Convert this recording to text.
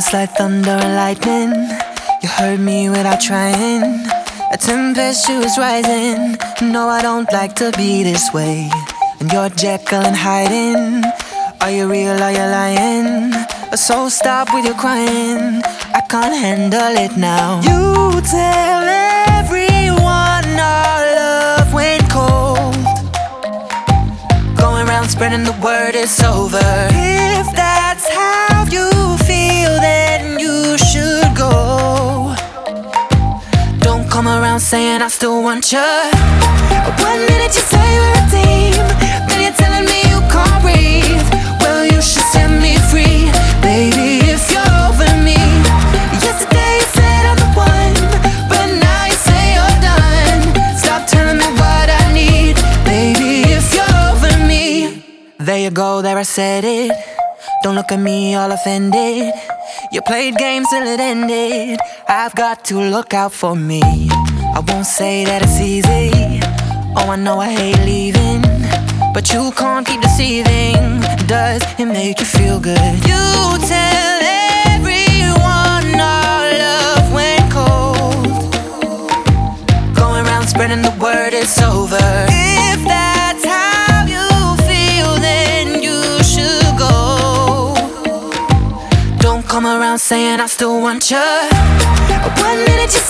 It's like thunder and lightning. You hurt me without trying. A temperature is rising. No, I don't like to be this way. And you're Jekyll and hiding. Are you real, are you lying? So stop with your crying. I can't handle it now. You tell everyone our love went cold. Going around spreading the word it's over. If that's how you feel, then you should go. Don't come around saying I still want you. One minute you say we're a team, then you're telling me you can't breathe. Well, you should set me free, baby, if you're over me. Yesterday you said I'm the one, but now you say you're done. Stop telling me what I need, baby, if you're over me. There you go, there I said it. Don't look at me all offended. You played games till it ended. I've got to look out for me. I won't say that it's easy. Oh, I know I hate leaving, but you can't keep deceiving. Does it make you feel good? You tell everyone our love went cold. Going around spreading the word it's over. If that's how you feel, then you should go. Don't come around saying I still want you. One minute you